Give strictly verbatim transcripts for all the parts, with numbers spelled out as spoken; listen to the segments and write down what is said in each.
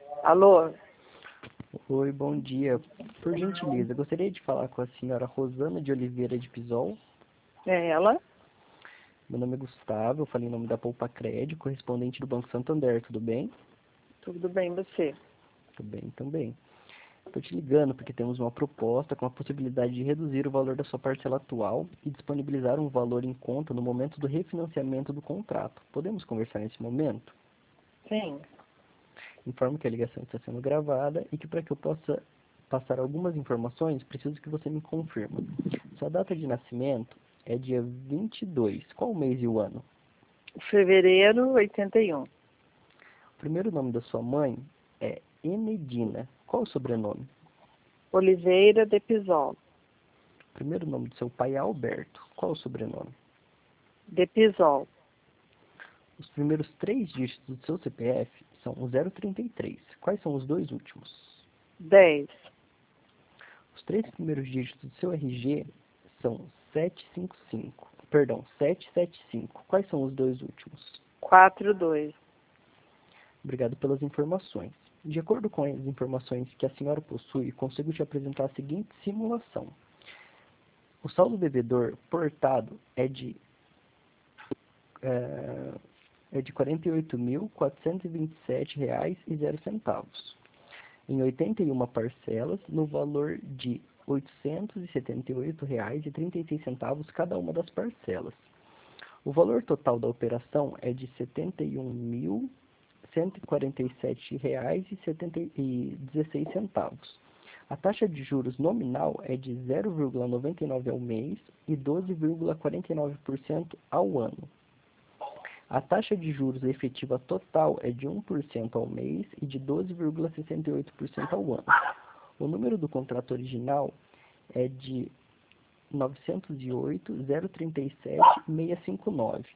Alô? Oi, bom dia. Por gentileza, gostaria de falar com a senhora Rosana de Oliveira de Pisol. É ela? Meu nome é Gustavo, eu falei em nome da Poupa Crédito, correspondente do Banco Santander, tudo bem? Tudo bem, você? Tudo bem, também. Estou te ligando porque temos uma proposta com a possibilidade de reduzir o valor da sua parcela atual e disponibilizar um valor em conta no momento do refinanciamento do contrato. Podemos conversar nesse momento? Sim. Informo que a ligação está sendo gravada e que para que eu possa passar algumas informações, preciso que você me confirme. Sua data de nascimento é dia vinte e dois. Qual o mês e o ano? Fevereiro, oitenta e um. O primeiro nome da sua mãe é Enedina. Qual o sobrenome? Oliveira de Pisol. O primeiro nome do seu pai é Alberto. Qual o sobrenome? De Pisol. Os primeiros três dígitos do seu C P F são o zero trinta e três. Quais são os dois últimos? dez. Os três primeiros dígitos do seu R G são setecentos e cinquenta e cinco. Perdão, setecentos e setenta e cinco. Quais são os dois últimos? quatro dois. Obrigado pelas informações. De acordo com as informações que a senhora possui, consigo te apresentar a seguinte simulação. O saldo devedor portado é de, é, é de quarenta e oito mil, quatrocentos e vinte e sete reais e zero centavos, em oitenta e uma parcelas, no valor de oitocentos e setenta e oito reais e trinta e seis centavos cada uma das parcelas. O valor total da operação é de setenta e um mil, cento e quarenta e sete reais e dezesseis centavos. A taxa de juros nominal é de zero vírgula noventa e nove por cento ao mês e doze vírgula quarenta e nove por cento ao ano. A taxa de juros efetiva total é de um por cento ao mês e de doze vírgula sessenta e oito por cento ao ano. O número do contrato original é de novecentos e oito, zero trinta e sete, seiscentos e cinquenta e nove.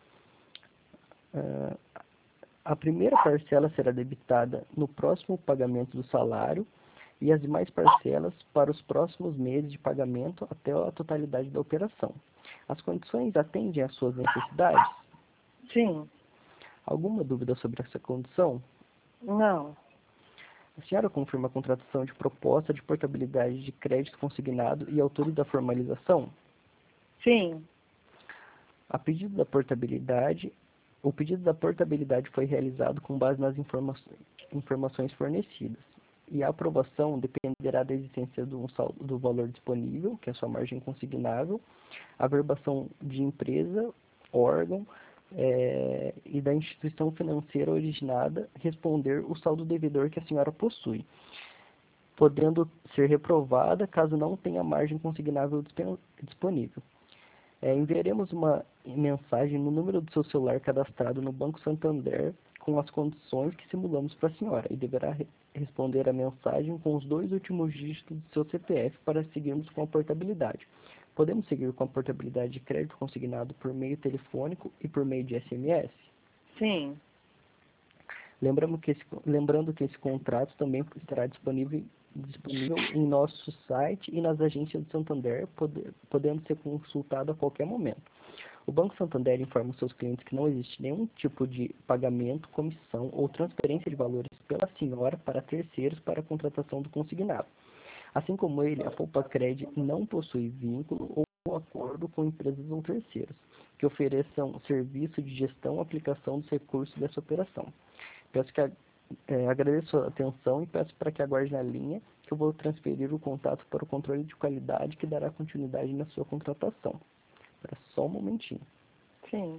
Uh, a primeira parcela será debitada no próximo pagamento do salário e as demais parcelas para os próximos meses de pagamento até a totalidade da operação. As condições atendem às suas necessidades? Sim. Alguma dúvida sobre essa condição? Não. A senhora confirma a contratação de proposta de portabilidade de crédito consignado e autor da formalização? Sim. A pedido da portabilidade, o pedido da portabilidade foi realizado com base nas informações, informações fornecidas. E a aprovação dependerá da existência do, saldo, do valor disponível, que é a sua margem consignável, a verbação de empresa, órgão é, e da instituição financeira originada responder o saldo devedor que a senhora possui, podendo ser reprovada caso não tenha margem consignável disponível. É, enviaremos uma mensagem no número do seu celular cadastrado no Banco Santander com as condições que simulamos para a senhora e deverá re responder a mensagem com os dois últimos dígitos do seu C P F para seguirmos com a portabilidade. Podemos seguir com a portabilidade de crédito consignado por meio telefônico e por meio de S M S? Sim. Lembrando que esse, lembrando que esse contrato também estará disponível, disponível em nosso site e nas agências do Santander, pode, podendo ser consultado a qualquer momento. O Banco Santander informa os seus clientes que não existe nenhum tipo de pagamento, comissão ou transferência de valores pela senhora para terceiros para a contratação do consignado. Assim como ele, a Poupa Cred não possui vínculo ou acordo com empresas ou terceiros que ofereçam serviço de gestão ou aplicação dos recursos dessa operação. Peço que é, agradeço a atenção e peço para que aguarde na linha que eu vou transferir o contato para o controle de qualidade que dará continuidade na sua contratação. Espera só um momentinho. Sim.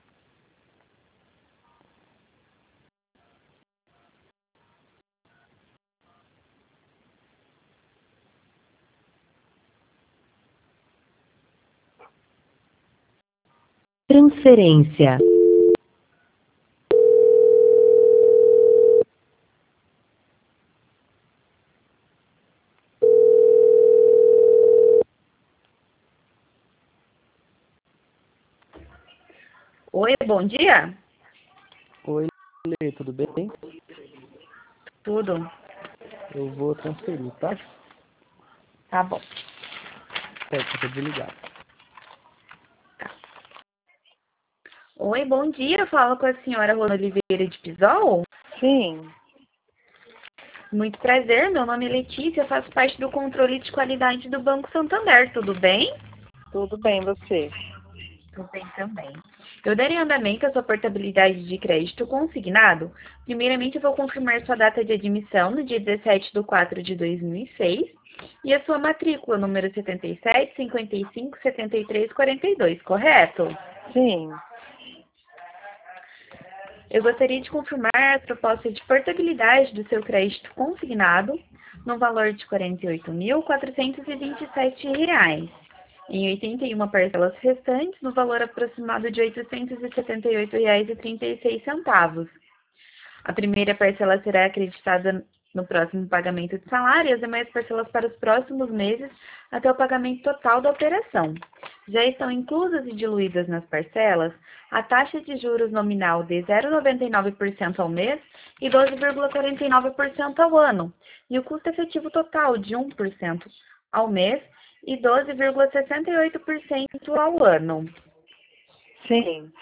Transferência. Oi, bom dia. Oi, Lê, tudo bem? Tudo. Eu vou transferir, tá? Tá bom. Pode ficar desligado. Oi, bom dia. Eu falo com a senhora Rosana Oliveira de Pisol. Sim. Muito prazer, meu nome é Letícia, faço parte do controle de qualidade do Banco Santander, tudo bem? Tudo bem, você? Tudo bem também. Eu darei andamento à sua portabilidade de crédito consignado. Primeiramente, eu vou confirmar sua data de admissão no dia dezessete de quatro de dois mil e seis e a sua matrícula, número setenta e sete, cinquenta e cinco, setenta e três, quarenta e dois, correto? Sim. Eu gostaria de confirmar a proposta de portabilidade do seu crédito consignado no valor de quarenta e oito mil, quatrocentos e vinte e sete reais, em oitenta e uma parcelas restantes, no valor aproximado de oitocentos e setenta e oito reais e trinta e seis centavos. A primeira parcela será acreditada no próximo pagamento de salário e as demais parcelas para os próximos meses até o pagamento total da operação. Já estão inclusas e diluídas nas parcelas a taxa de juros nominal de zero vírgula noventa e nove por cento ao mês e doze vírgula quarenta e nove por cento ao ano, e o custo efetivo total de um por cento ao mês e doze vírgula sessenta e oito por cento ao ano. Sim.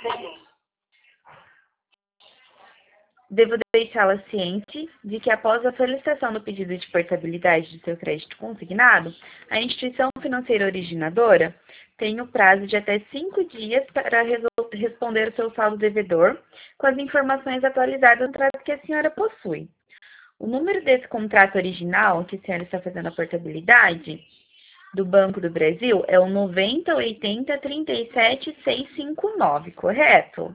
Devo deixá-la ciente de que, após a solicitação do pedido de portabilidade do seu crédito consignado, a instituição financeira originadora tem o prazo de até cinco dias para responder o seu saldo devedor com as informações atualizadas do contrato que a senhora possui. O número desse contrato original que a senhora está fazendo a portabilidade do Banco do Brasil é o noventa, oitenta, trinta e sete, seiscentos e cinquenta e nove, correto?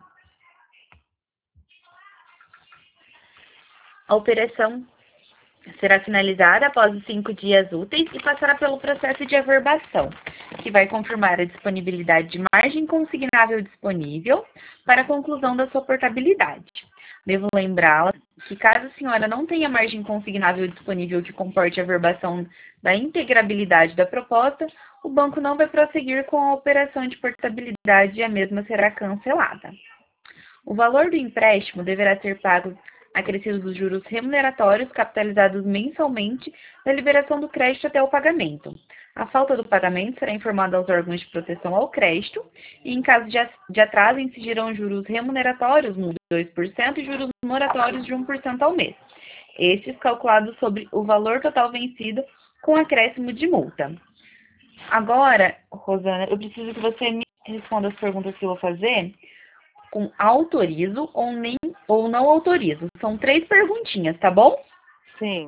A operação será finalizada após os cinco dias úteis e passará pelo processo de averbação, que vai confirmar a disponibilidade de margem consignável disponível para a conclusão da sua portabilidade. Devo lembrá-la que, caso a senhora não tenha margem consignável disponível que comporte a averbação da integrabilidade da proposta, o banco não vai prosseguir com a operação de portabilidade e a mesma será cancelada. O valor do empréstimo deverá ser pago acrescidos dos juros remuneratórios capitalizados mensalmente da liberação do crédito até o pagamento. A falta do pagamento será informada aos órgãos de proteção ao crédito e, em caso de atraso, incidirão juros remuneratórios de dois por cento e juros moratórios de um por cento ao mês. Estes calculados sobre o valor total vencido com acréscimo de multa. Agora, Rosana, eu preciso que você me responda as perguntas que eu vou fazer com autorizo ou, nem, ou não autorizo. São três perguntinhas, tá bom? Sim.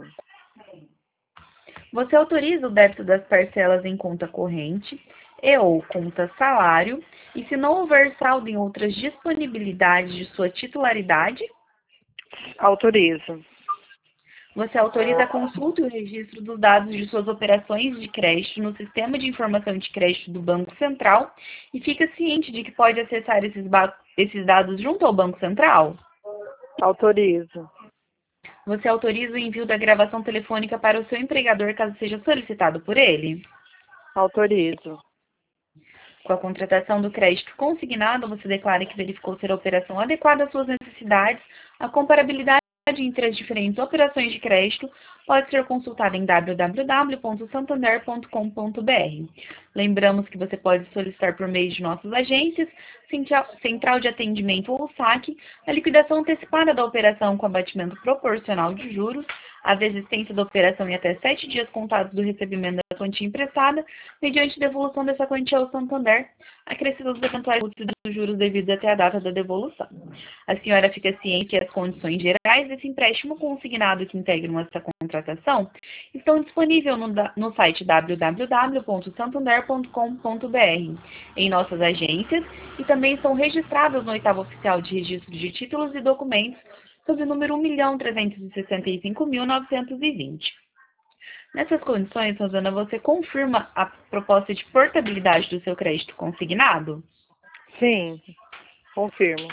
Você autoriza o débito das parcelas em conta corrente e ou conta salário, e se não houver saldo em outras disponibilidades de sua titularidade? Autorizo. Você autoriza a consulta e o registro dos dados de suas operações de crédito no Sistema de Informação de Crédito do Banco Central e fica ciente de que pode acessar esses, esses dados junto ao Banco Central? Autorizo. Você autoriza o envio da gravação telefônica para o seu empregador caso seja solicitado por ele? Autorizo. Com a contratação do crédito consignado, você declara que verificou ser a operação adequada às suas necessidades, a comparabilidade entre as diferentes operações de crédito pode ser consultada em w w w ponto santander ponto com ponto b r. Lembramos que você pode solicitar por meio de nossas agências, Central de Atendimento ou saque, a liquidação antecipada da operação com abatimento proporcional de juros, a desistência da operação em até sete dias contados do recebimento da quantia emprestada, mediante devolução dessa quantia ao Santander, acrescidos os eventuais custos dos juros devidos até a data da devolução. A senhora fica ciente que as condições gerais desse empréstimo consignado que integram essa contratação estão disponíveis no, no site w w w ponto santander ponto com ponto b r, em nossas agências, e também estão registradas no oitavo oficial de registro de títulos e documentos sob o número um milhão trezentos e sessenta e cinco mil novecentos e vinte. Nessas condições, Rosana, você confirma a proposta de portabilidade do seu crédito consignado? Sim, confirmo.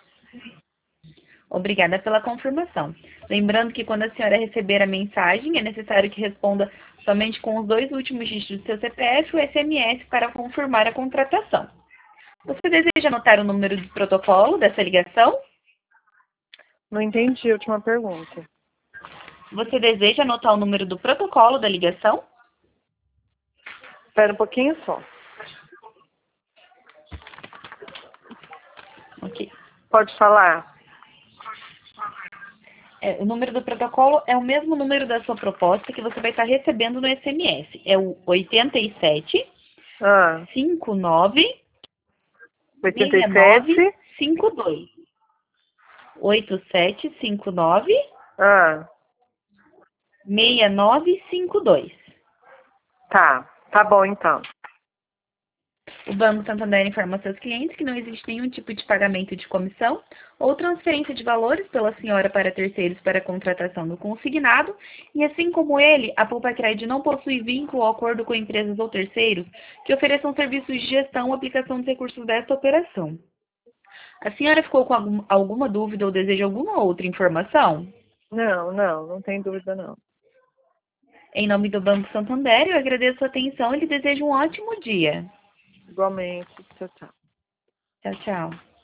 Obrigada pela confirmação. Lembrando que quando a senhora receber a mensagem, é necessário que responda somente com os dois últimos dígitos do seu C P F e o S M S para confirmar a contratação. Você deseja anotar o número de protocolo dessa ligação? Não entendi a última pergunta. Você deseja anotar o número do protocolo da ligação? Espera um pouquinho só. Ok. Pode falar? É, o número do protocolo é o mesmo número da sua proposta que você vai estar recebendo no S M S. É o oitenta e sete, Ah, cinquenta e nove, oitenta e sessenta e nove, sete. cinquenta e dois. oitenta e sete, cinquenta e nove, Ah, sessenta e nove, cinquenta e dois. tá. Tá bom, então. O Banco Santander informa aos seus clientes que não existe nenhum tipo de pagamento de comissão ou transferência de valores pela senhora para terceiros para a contratação do consignado, e assim como ele, a Poupa-Cred não possui vínculo ou acordo com empresas ou terceiros que ofereçam serviços de gestão ou aplicação dos recursos desta operação. A senhora ficou com algum, alguma dúvida ou deseja alguma outra informação? Não, não, não tem dúvida, não. Em nome do Banco Santander, eu agradeço a atenção e lhe desejo um ótimo dia. Igualmente. Tchau, tchau. Tchau, tchau.